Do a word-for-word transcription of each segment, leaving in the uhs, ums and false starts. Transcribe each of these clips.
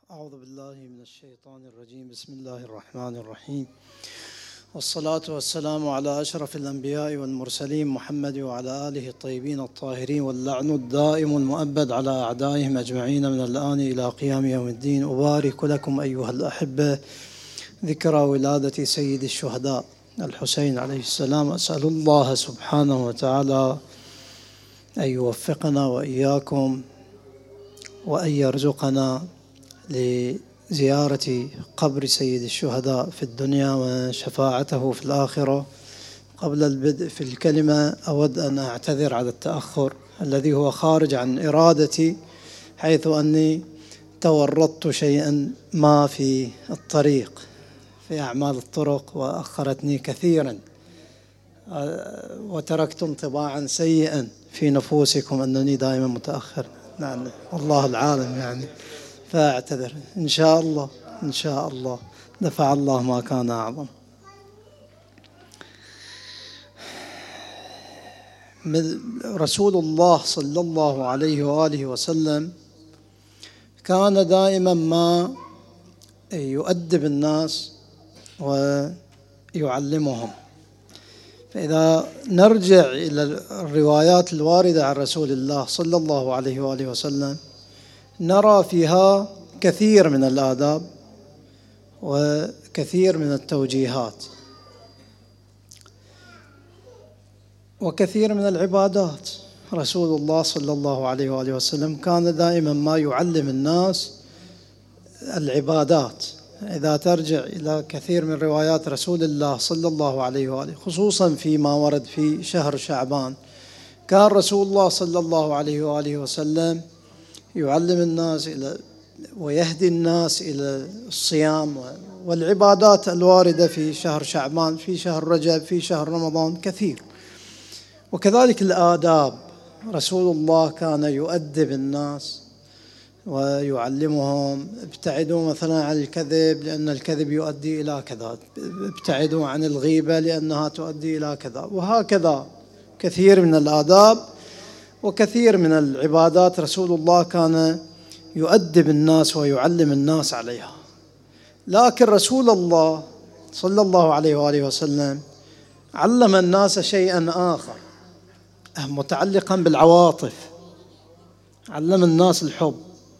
أعوذ بالله من الشيطان الرجيم. بسم الله الرحمن الرحيم، والصلاة والسلام على أشرف الأنبياء والمرسلين محمد وعلى آله الطيبين الطاهرين، واللعن الدائم المؤبد على أعدائهم أجمعين من الآن إلى قيام يوم الدين. أبارك لكم أيها الأحبة ذكرى ولادة سيد الشهداء الحسين عليه السلام. أسأل الله سبحانه وتعالى أن يوفقنا وإياكم وأن يرزقنا لزيارة قبر سيد الشهداء في الدنيا وشفاعته في الآخرة. قبل البدء في الكلمة أود أن أعتذر على التأخر الذي هو خارج عن إرادتي، حيث أني تورطت شيئا ما في الطريق في أعمال الطرق وأخرتني كثيرا، وتركت انطباعا سيئا في نفوسكم أنني دائما متأخر. نعم والله العالم يعني، فأعتذر. إن شاء الله إن شاء الله نفع الله ما كان أعظم. رسول الله صلى الله عليه وآله وسلم كان دائما ما يؤدب الناس ويعلمهم. فإذا نرجع إلى الروايات الواردة عن رسول الله صلى الله عليه وآله وسلم نرى فيها كثير من الآداب وكثير من التوجيهات وكثير من العبادات. رسول الله صلى الله عليه وآله وسلم كان دائما ما يعلم الناس العبادات. إذا ترجع إلى كثير من روايات رسول الله صلى الله عليه وآله، خصوصا فيما ورد في شهر شعبان، كان رسول الله صلى الله عليه وآله وسلم يعلم الناس إلى ويهدي الناس إلى الصيام والعبادات الواردة في شهر شعبان، في شهر رجب، في شهر رمضان كثير. وكذلك الآداب، رسول الله كان يؤدب الناس ويعلمهم: ابتعدوا مثلا عن الكذب لأن الكذب يؤدي إلى كذا، ابتعدوا عن الغيبة لأنها تؤدي إلى كذا، وهكذا كثير من الآداب وكثير من العبادات رسول الله كان يؤدب الناس ويعلم الناس عليها. لكن رسول الله صلى الله عليه وآله وسلم علم الناس شيئا آخر متعلقا بالعواطف. علم الناس الحب.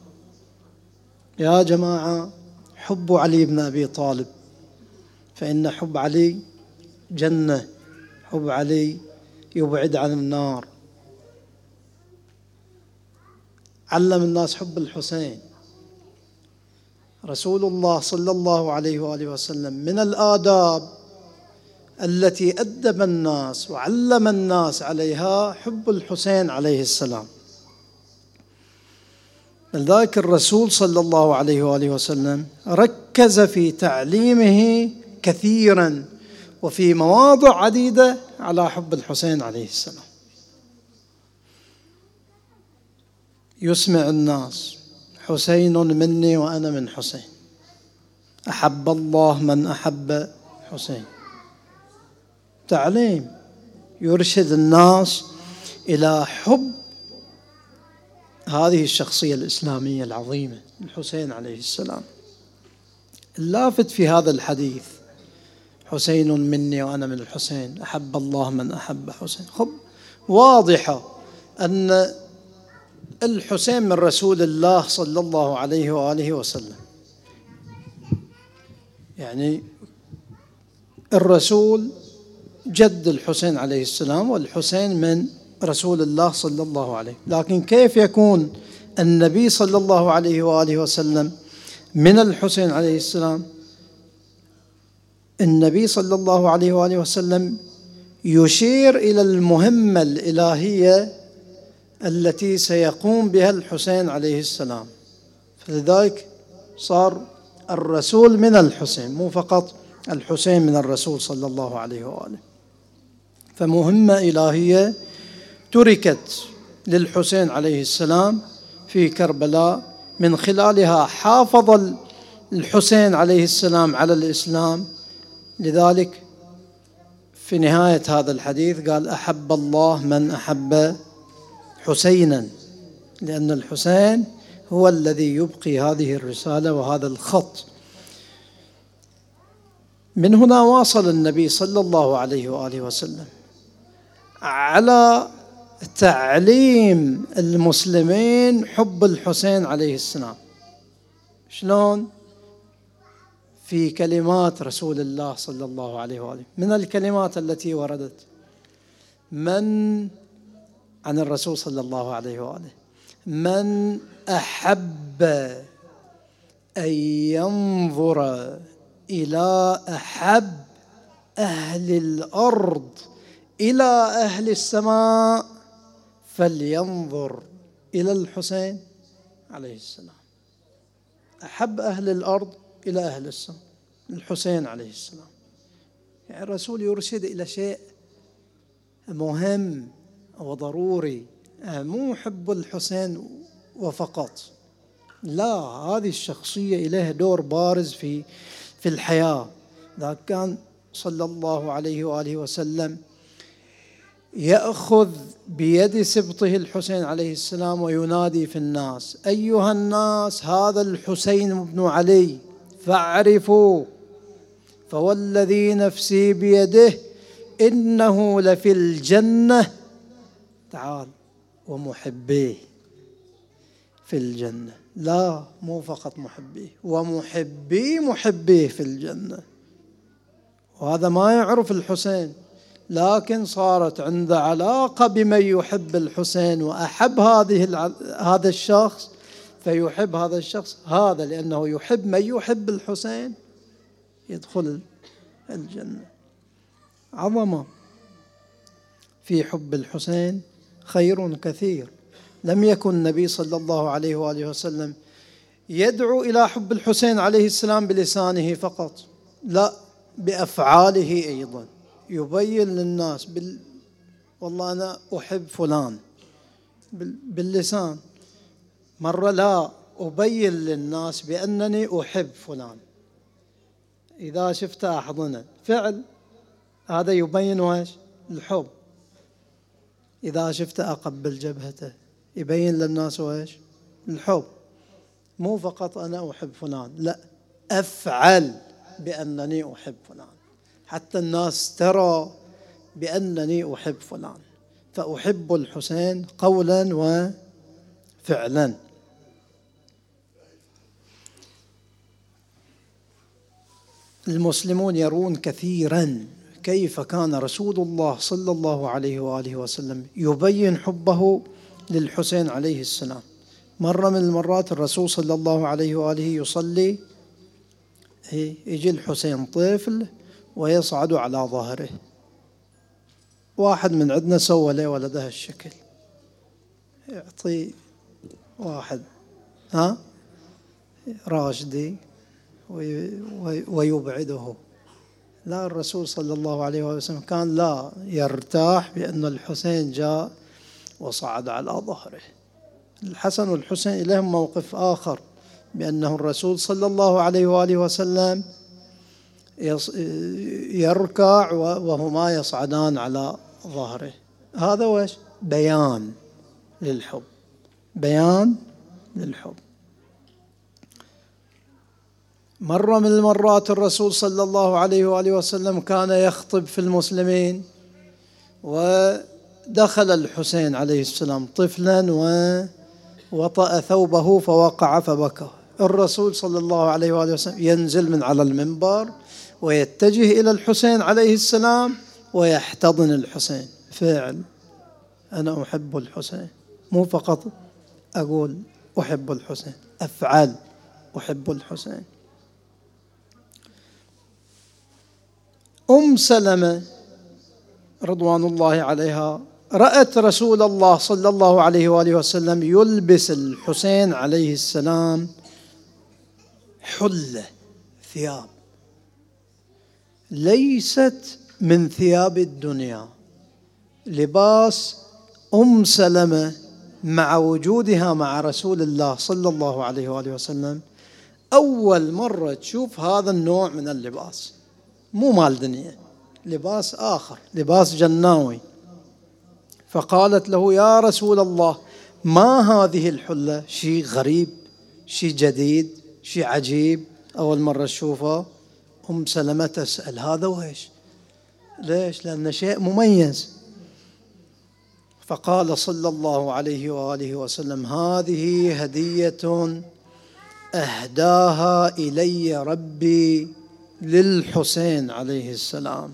يا جماعة، حبوا علي بن أبي طالب، فإن حب علي جنة، حب علي يبعد عن النار. علم الناس حب الحسين. رسول الله صلى الله عليه وآله وسلم من الآداب التي أدب الناس وعلم الناس عليها حب الحسين عليه السلام. لذلك الرسول صلى الله عليه وآله وسلم ركز في تعليمه كثيرا وفي مواضع عديدة على حب الحسين عليه السلام. يسمع الناس: حسين مني وأنا من حسين، أحب الله من أحب حسين. تعليم يرشد الناس إلى حب هذه الشخصية الإسلامية العظيمة الحسين عليه السلام. اللافت في هذا الحديث: حسين مني وأنا من الحسين، أحب الله من أحب حسين. خب واضحة أن الحسين من رسول الله صلى الله عليه وآله وسلم. يعني الرسول جد الحسين عليه السلام، والحسين من رسول الله صلى الله عليه. لكن كيف يكون النبي صلى الله عليه وآله وسلم من الحسين عليه السلام؟ النبي صلى الله عليه وآله وسلم يشير إلى المهمة الإلهية التي سيقوم بها الحسين عليه السلام، فلذلك صار الرسول من الحسين، مو فقط الحسين من الرسول صلى الله عليه وآله. فمهمة إلهية تركت للحسين عليه السلام في كربلاء، من خلالها حافظ الحسين عليه السلام على الإسلام. لذلك في نهاية هذا الحديث قال: أحب الله من أحب حسينا، لأن الحسين هو الذي يبقي هذه الرسالة وهذا الخط. من هنا واصل النبي صلى الله عليه وآله وسلم على تعليم المسلمين حب الحسين عليه السلام. شلون؟ في كلمات رسول الله صلى الله عليه وآله. من الكلمات التي وردت من عن الرسول صلى الله عليه وآله: من أحب أن ينظر إلى أحب أهل الأرض إلى أهل السماء فلينظر إلى الحسين عليه السلام. أحب أهل الأرض إلى أهل السماء الحسين عليه السلام. يعني الرسول يرشد إلى شيء مهم وضروري، مو حب الحسين وفقط، لا، هذه الشخصية إليها دور بارز في في الحياة. ذاك كان صلى الله عليه وآله وسلم يأخذ بيد سبطه الحسين عليه السلام وينادي في الناس: أيها الناس، هذا الحسين بن علي فاعرفوا، فوالذي نفسي بيده إنه لفي الجنة. تعال، ومحبيه في الجنة، لا مو فقط محبيه، ومحبي محبيه في الجنة. وهذا ما يعرف الحسين، لكن صارت عنده علاقة بمن يحب الحسين وأحب هذه هذا الشخص، فيحب هذا الشخص هذا لأنه يحب من يحب الحسين يدخل الجنة. عظمة في حب الحسين، خير كثير. لم يكن النبي صلى الله عليه وآله وسلم يدعو إلى حب الحسين عليه السلام بلسانه فقط، لا، بأفعاله أيضا. يبين للناس بال... والله أنا أحب فلان بال... باللسان. مرة لا، أبين للناس بأنني أحب فلان. إذا شفت أحضنه، فعل، هذا يبين وإيش؟ الحب. إذا شفت أقبل جبهته، يبين للناس وإيش؟ الحب. مو فقط أنا أحب فلان، لا، أفعل بأنني أحب فلان حتى الناس ترى بأنني أحب فلان. فأحب الحسين قولا وفعلا. المسلمون يرون كثيرا كيف كان رسول الله صلى الله عليه وآله وسلم يبين حبه للحسين عليه السلام. مرة من المرات الرسول صلى الله عليه وآله يصلي، يجي الحسين طفل ويصعد على ظهره. واحد من عندنا سوى له ولده الشكل، يعطي واحد ها راشدي ويبعده. لا، الرسول صلى الله عليه وسلم كان لا يرتاح بأن الحسين جاء وصعد على ظهره. الحسن والحسين لهم موقف آخر، بأنه الرسول صلى الله عليه وآله وسلم يركع وهما يصعدان على ظهره. هذا وش؟ بيان للحب، بيان للحب. مرة من المرات الرسول صلى الله عليه وآله وسلم كان يخطب في المسلمين، ودخل الحسين عليه السلام طفلا ووطأ ثوبه فوقع فبكى. الرسول صلى الله عليه وآله وسلم ينزل من على المنبر ويتجه إلى الحسين عليه السلام ويحتضن الحسين. فعل، أنا أحب الحسين، مو فقط أقول أحب الحسين، أفعل أحب الحسين. أم سلمة رضوان الله عليها رأت رسول الله صلى الله عليه وآله وسلم يلبس الحسين عليه السلام حلة، ثياب ليست من ثياب الدنيا. لباس أم سلمة مع وجودها مع رسول الله صلى الله عليه وآله وسلم أول مرة تشوف هذا النوع من اللباس، مو مال دنيا، لباس آخر، لباس جناوي. فقالت له: يا رسول الله، ما هذه الحلة؟ شيء غريب، شيء جديد، شيء عجيب، أول مرة تشوفه. أم سلمة تسأل هذا وإيش؟ ليش؟ لأن شيء مميز. فقال صلى الله عليه وآله وسلم: هذه هدية أهداها إلي ربي للحسين عليه السلام،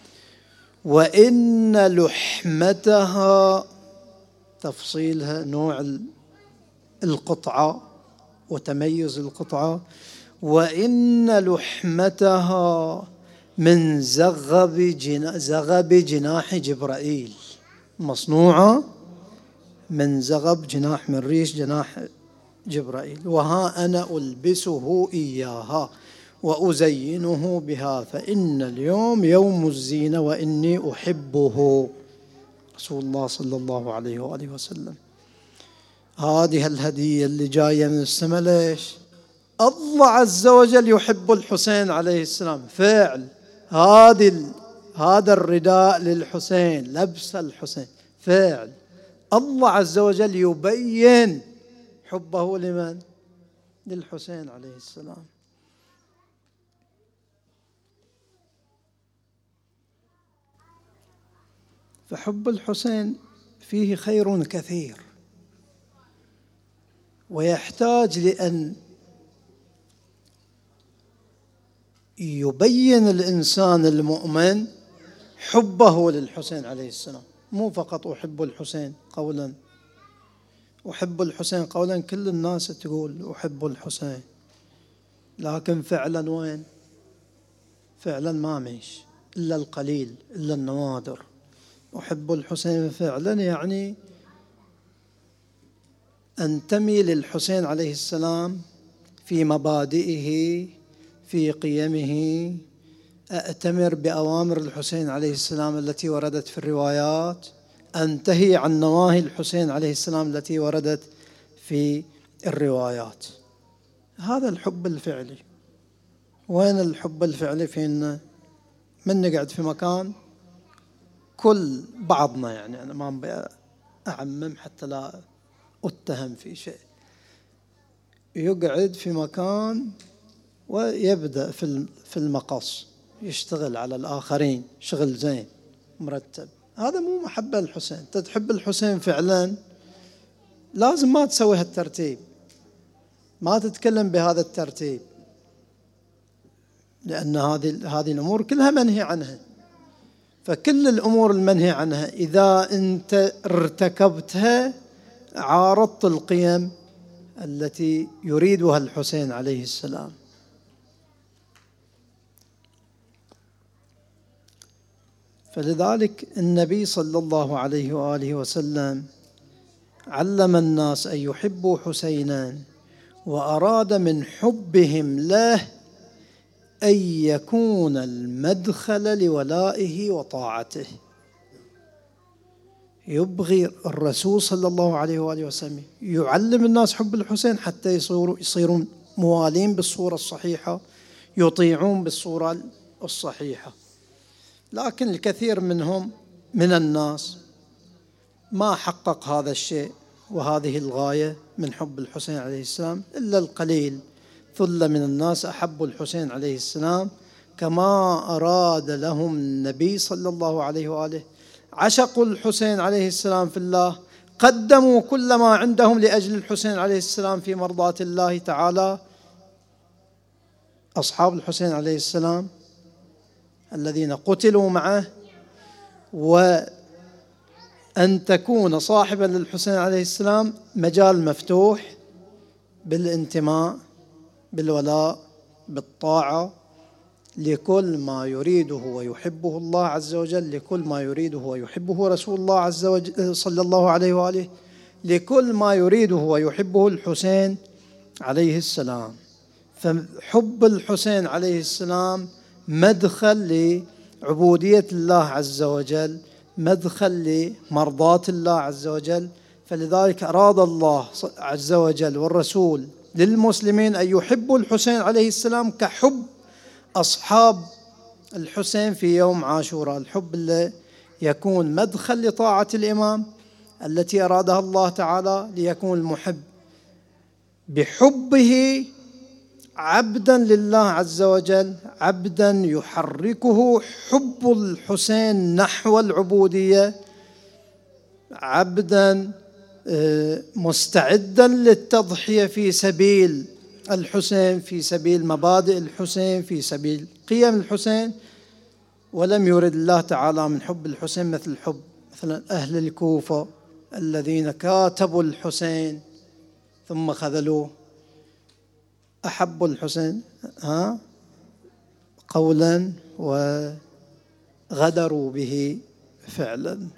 وإن لحمتها، تفصيلها نوع القطعة وتميز القطعة، وإن لحمتها من زغب جنا زغب جناح جبرائيل، مصنوعة من زغب جناح، من ريش جناح جبرائيل. وها أنا ألبسه إياها وأزينه بها، فإن اليوم يوم الزينة وإني أحبه. رسول الله صلى الله عليه وآله وسلم. هذه الهدية اللي جاية من السماء، ليش؟ الله عز وجل يحب الحسين عليه السلام، فعل. هذه هذا الرداء للحسين، لبس الحسين، فعل. الله عز وجل يبين حبه لمن؟ للحسين عليه السلام. فحب الحسين فيه خير كثير، ويحتاج لأن يبين الإنسان المؤمن حبه للحسين عليه السلام. مو فقط أحب الحسين قولا، أحب الحسين قولا كل الناس تقول أحب الحسين، لكن فعلا وين؟ فعلا ما مش إلا القليل، إلا النوادر. أحب الحسين فعلا يعني أنتمي للحسين عليه السلام في مبادئه، في قيمه، أأتمر بأوامر الحسين عليه السلام التي وردت في الروايات، أنتهي عن نواهي الحسين عليه السلام التي وردت في الروايات. هذا الحب الفعلي. وين الحب الفعلي فينا؟ من نقعد في مكان، كل بعضنا، يعني أنا ما أعمم حتى لا أتهم في شيء، يقعد في مكان ويبدأ في المقص يشتغل على الآخرين شغل زين مرتب، هذا مو محبة للحسين. تحب الحسين فعلا لازم ما تسوي هالترتيب، ما تتكلم بهذا الترتيب، لأن هذه هذه الأمور كلها منهي عنها. فكل الأمور المنهي عنها إذا أنت ارتكبتها عارضت القيم التي يريدها الحسين عليه السلام. فلذلك النبي صلى الله عليه وآله وسلم علم الناس أن يحبوا حسينا، وأراد من حبهم له أن يكون المدخل لولائه وطاعته. يبغي الرسول صلى الله عليه وآله وسلم يعلم الناس حب الحسين حتى يصيروا يصيرون موالين بالصورة الصحيحة، يطيعون بالصورة الصحيحة. لكن الكثير منهم من الناس ما حقق هذا الشيء وهذه الغاية من حب الحسين عليه السلام إلا القليل. ثلة من الناس أحبوا الحسين عليه السلام كما أراد لهم النبي صلى الله عليه وآله، عشقوا الحسين عليه السلام في الله، قدموا كل ما عندهم لأجل الحسين عليه السلام في مرضاة الله تعالى. أصحاب الحسين عليه السلام الذين قتلوا معه، وأن تكون صاحبا للحسين عليه السلام مجال مفتوح بالانتماء، بالولاء، بالطاعة لكل ما يريده ويحبه الله عز وجل، لكل ما يريده ويحبه رسول الله عز وجل صلى الله عليه وآله، لكل ما يريده ويحبه الحسين عليه السلام. فحب الحسين عليه السلام مدخل لعبودية الله عز وجل، مدخل لمرضاة الله عز وجل. فلذلك أراد الله عز وجل والرسول للمسلمين أن يحبوا الحسين عليه السلام كحب أصحاب الحسين في يوم عاشوراء، الحب اللي يكون مدخل لطاعة الإمام التي أرادها الله تعالى، ليكون المحب بحبه عبدا لله عز وجل، عبدا يحركه حب الحسين نحو العبودية، عبدا مستعدا للتضحية في سبيل الحسين، في سبيل مبادئ الحسين، في سبيل قيم الحسين. ولم يرد الله تعالى من حب الحسين مثل حب مثلا أهل الكوفة الذين كاتبوا الحسين ثم خذلوه، أحبوا الحسين ها قولا وغدروا به فعلا،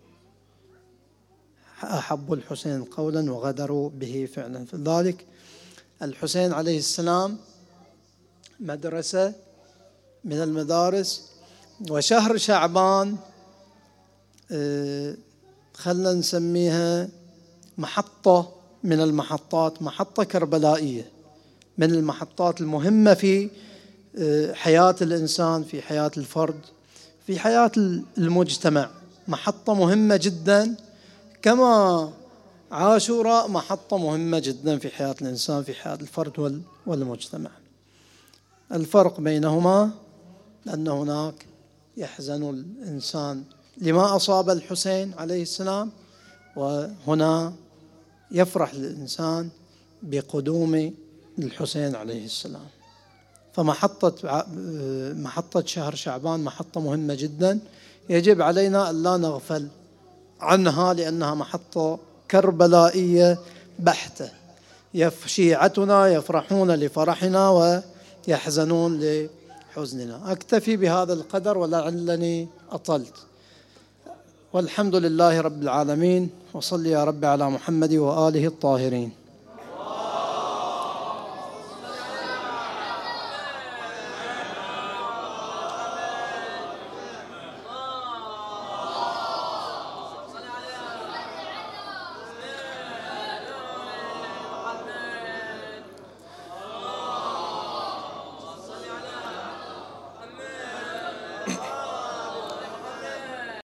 أحبوا الحسين قولا وغدروا به فعلا. فذلك الحسين عليه السلام مدرسة من المدارس. وشهر شعبان خلنا نسميها محطة من المحطات، محطة كربلائية من المحطات المهمة في حياة الإنسان، في حياة الفرد، في حياة المجتمع، محطة مهمة جدا، كما عاشوراء محطة مهمة جدا في حياة الإنسان، في حياة الفرد والمجتمع. الفرق بينهما أن هناك يحزن الإنسان لما أصاب الحسين عليه السلام، وهنا يفرح الإنسان بقدوم الحسين عليه السلام. فمحطة محطة شهر شعبان محطة مهمة جدا، يجب علينا أن لا نغفل عنها، لأنها محطة كربلائية بحتة. شيعتنا يفرحون لفرحنا ويحزنون لحزننا. أكتفي بهذا القدر ولعلني أطلت، والحمد لله رب العالمين، وصل يا رب على محمد وآله الطاهرين.